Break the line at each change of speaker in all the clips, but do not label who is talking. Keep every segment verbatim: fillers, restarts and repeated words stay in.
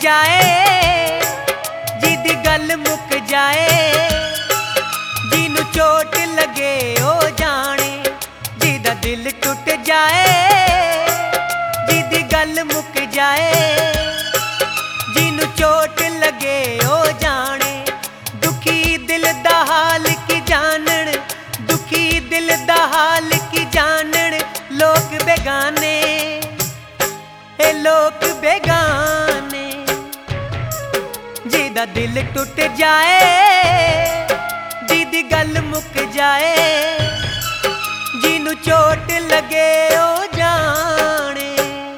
ਜਾਏ, ਜਿਹਦੀ ਗੱਲ ਮੁੱਕ ਜਾਏ। ਜਿਹਨੂੰ ਚੋਟ ਲੱਗੇ ਉਹ ਜਾਣੇ, ਜਿਹਦਾ ਦਿਲ ਟੁੱਟ ਜਾਏ, ਜਿਹਦੀ ਗੱਲ ਮੁੱਕ ਜਾਏ। ਜਿਹਨੂੰ ਚੋਟ ਲੱਗੇ ਉਹ ਜਾਣੇ, ਦੁਖੀ ਦਿਲ ਦਾ ਹਾਲ ਕੀ ਜਾਣਨ, ਦੁਖੀ ਦਿਲ ਦਾ ਹਾਲ ਕੀ ਜਾਣਨ। ਲੋਕ ਬੇਗਾਨੇ, ਇਹ ਲੋਕ ਬੇਗਾਨੇ। ਜਿਹਦਾ ਦਿਲ ਟੁੱਟ ਜਾਏ, ਜਿਹਦੀ ਗੱਲ ਮੁੱਕ ਜਾਏ। ਜਿਹਨੂੰ ਚੋਟ ਲੱਗੇ ਉਹ ਜਾਣੇ।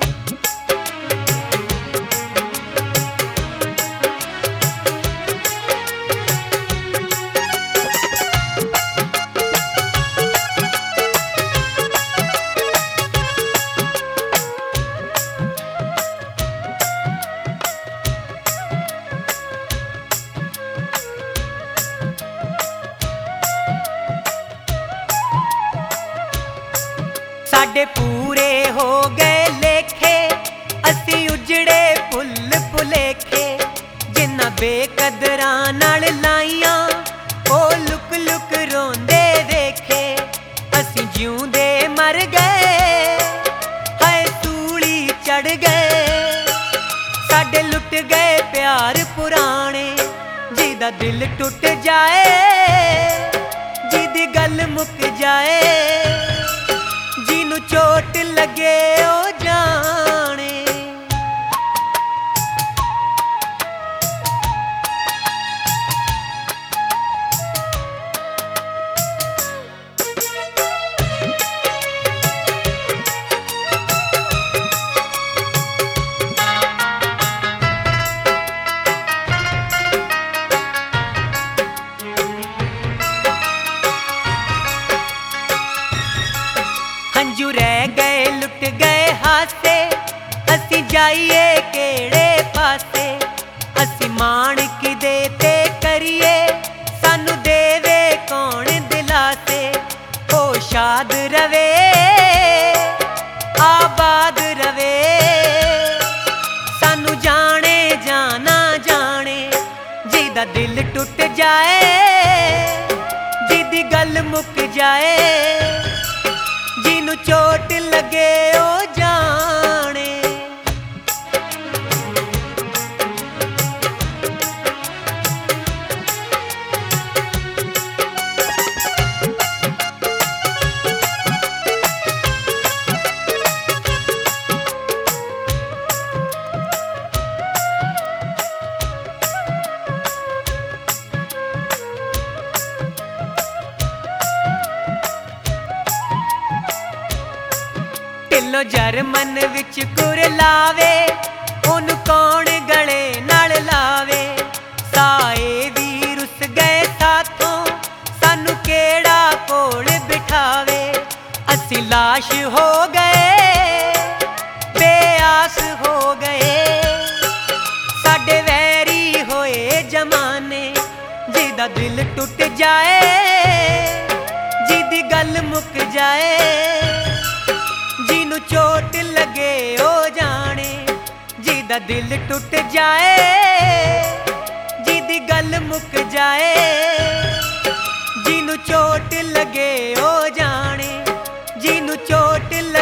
ਸਾਡੇ ਪੂਰੇ ਹੋ ਗਏ ਲੇਖੇ, ਅਸੀਂ ਉਜੜੇ ਭੁੱਲ ਭੁਲੇਖੇ। ਜਿਨ੍ਹਾਂ ਬੇਕਦਰਾਂ ਨਾਲ ਲਾਈਆਂ, ਉਹ ਲੁਕ ਲੁਕ ਰੋਂਦੇ ਦੇਖੇ। ਅਸੀਂ ਜਿਉਂਦੇ ਮਰ ਗਏ, ਹਾਏ ਸੂਲੀ ਚੜ ਗਏ। ਸਾਡੇ ਲੁੱਟ ਗਏ ਪਿਆਰ ਪੁਰਾਣੇ, ਜਿਹਦਾ ਦਿਲ ਟੁੱਟ ਜਾਏ, ਜਿਹਦੀ ਗੱਲ ਮੁੱਕ ਜਾਏ। ਜਿਹਨੂੰ ਚੋਟ ਲੱਗੇ ਉਹ ਜਾਣੇ। ਹੰਝੂ ਰਹਿ ਗਏ ਲੁੱਟ ਗਏ ਹਾਸੇ, ਅਸੀਂ ਜਾਈਏ ਕਿਹੜੇ ਪਾਸੇ। ਅਸੀਂ ਮਾਣ ਕਿਦੇ ਤੇ ਕਰੀਏ, ਸਾਨੂੰ ਦੇਵੇ ਕੌਣ ਦਿਲਾਸੇ। ਉਹ ਸ਼ਾਦ ਰਵੇ, ਆਬਾਦ ਰਵੇ, ਸਾਨੂੰ ਜਾਣੇ ਜਾਂ ਨਾ ਜਾਣੇ। ਜਿਹਦਾ ਦਿਲ ਟੁੱਟ ਜਾਏ, ਜਿਹਦੀ ਗੱਲ ਮੁੱਕ ਜਾਏ। ਜਿਹਨੂੰ ਚੋਟ ਲੱਗੇ ਉਹ ਜਾਣੇ। ਢਿੱਲੋਂ ਜਰਮਨ ਵਿੱਚ ਕੁਰਲਾਵੇ, ਉਹਨੂੰ ਕੌਣ ਗਲੇ ਨਾਲ ਲਾਵੇ। ਸਾਏ ਵੀ ਰੁੱਸ ਗਏ ਸਾਥੋਂ, ਸਾਨੂੰ ਕਿਹੜਾ ਕੋਲ ਬਿਠਾਵੇ। ਅਸੀਂ ਲਾਸ਼ ਹੋ ਗਏ, ਬੇਆਸ ਹੋ ਗਏ। ਸਾਡੇ ਵੈਰੀ ਹੋਏ ਜਮਾਨੇ, ਜਿਹਦਾ ਦਿਲ ਟੁੱਟ ਜਾਏ, ਜਿਹਦੀ ਗੱਲ ਮੁੱਕ ਜਾਏ। ਜਿਹਨੂੰ ਚੋਟ ਲੱਗੇ ਉਹ ਜਾਣੇ, ਜਿਹਦਾ ਦਿਲ ਟੁੱਟ ਜਾਏ, ਜਿਹਦੀ ਗੱਲ ਮੁੱਕ ਜਾਏ। ਜਿਹਨੂੰ ਚੋਟ ਲੱਗੇ ਉਹ ਜਾਣੇ, ਜਿਹਨੂੰ ਚੋਟ